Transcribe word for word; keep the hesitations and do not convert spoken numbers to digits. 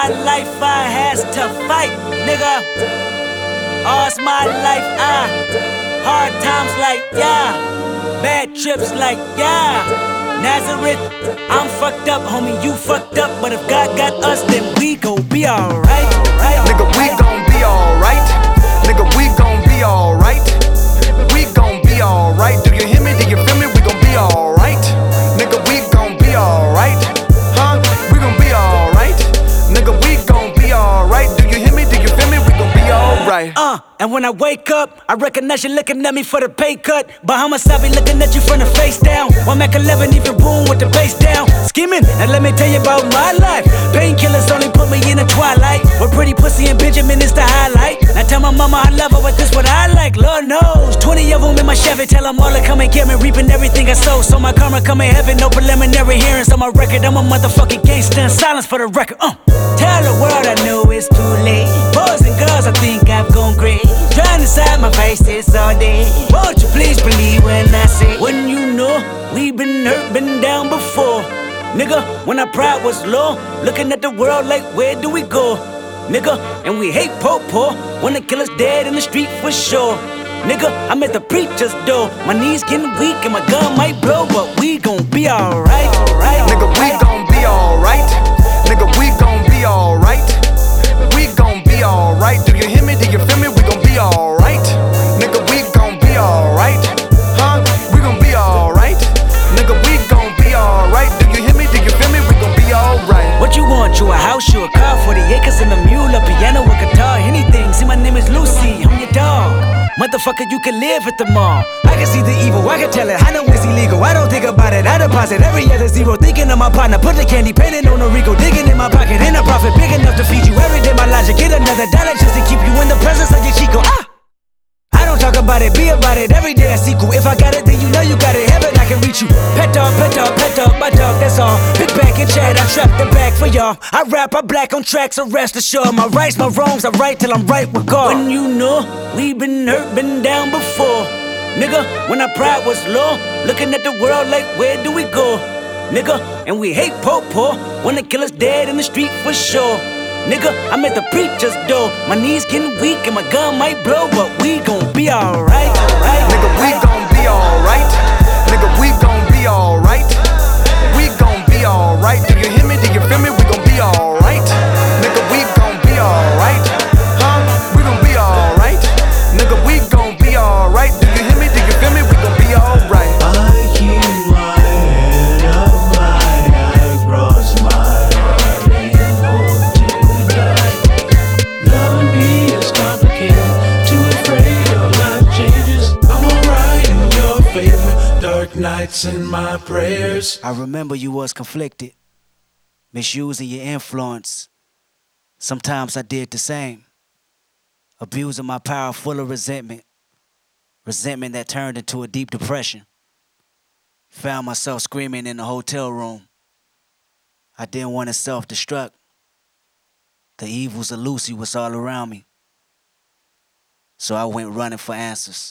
my life I has to fight, nigga. All's my life I hard times like yeah, bad trips like yeah. Nazareth, I'm fucked up, homie, you fucked up. But if God got us, then we gon' be alright. Right? Nigga, we gon' be alright. Nigga, we gon' be alright. We gon' be alright. Do you hear me? Do you feel me? We gon' be alright. Nigga, we gon' be alright. Huh? We gon' be alright. Nigga, we gon' be alright. Do you hear me? Do you feel me? We gon' be alright. Uh, and when I wake up, I recognize you looking at me for the pay cut. Bahamas, I be looking at you from the face down. One Mac eleven, even boom with the bass down. Scheming, now let me tell you about my life. Painkillers only put me in the twilight. With pretty pussy and Benjamin is the highlight. Now tell my mama I love her, but this what I like, Lord knows. Twenty of them in my Chevy, tell them all to come and get me. Reaping everything I sow, so my karma come in heaven. No preliminary hearings on my record. I'm a motherfucking gangster, and silence for the record. Uh. Tell the world I know it's too late. Boys and girls, I think I've gone crazy. Trying to side my faces all day. Won't you please believe when I say, when you know we been hurt, been down before. Nigga, when our pride was low, looking at the world like where do we go? Nigga, and we hate po-po, wanna kill us dead in the street for sure. Nigga, I'm at the preacher's door. My knees getting weak and my gun might blow, but we gon' be alright. Right? Nigga, we gon' be alright. Nigga, we gon' be alright. We gon' be alright. Do you hear me? Do you feel me? We gon' be alright. Nigga, we gon' be alright. Huh? We gon' be alright. Nigga, we gon' be alright. Do you hear me? Do you feel me? We gon' be alright. What you want? You a house, you a car, forty acres and a mule, a piano, a guitar, anything. See, my name is Lucy, I'm your dog. Motherfucker, you can live at the mall. I can see the evil, I can tell it, I know it's illegal. I don't think about it, I deposit every other zero. Thinking of my partner, put the candy, painting on a Rico. Digging in my pocket, ain't a profit big enough to feed you. Every day my logic, get another dollar just to keep you in the presence of your Chico. Ah! I don't talk about it, be about it, every day a sequel. If I got it, then you know you got it, heaven I can reach you. Pet dog, pet dog, pet dog, my dog, that's all. Big back and chat, I trap the back for y'all. I rap, I black on tracks, so rest assured. My rights, my wrongs, I right till I'm right with God. When you know, we been hurt, been down before. Nigga, when our pride was low, looking at the world like where do we go? Nigga, and we hate po-po, wanna kill us dead in the street for sure. Nigga, I'm at the preacher's door. My knees getting weak and my gun might blow, but we gon' be alright. Right? Nigga, we gon' be alright. Nigga, we gon' be alright. We gon' be alright. Do you hear me? Do you feel me? We gon' be alright. Nigga, we gon' be alright. Huh? We gon' be alright. Nigga, we gon' be alright. Do you hear me? Do you feel me? We gon' be alright. I keep my head up high, I cross my heart and hope to die. Loving me is complicated, too afraid of life changes. I'm alright in your favor, dark nights and my prayers. I remember you was conflicted, misusing your influence. Sometimes I did the same, abusing my power full of resentment. Resentment that turned into a deep depression. Found myself screaming in the hotel room. I didn't want to self-destruct. The evils of Lucy was all around me. So I went running for answers.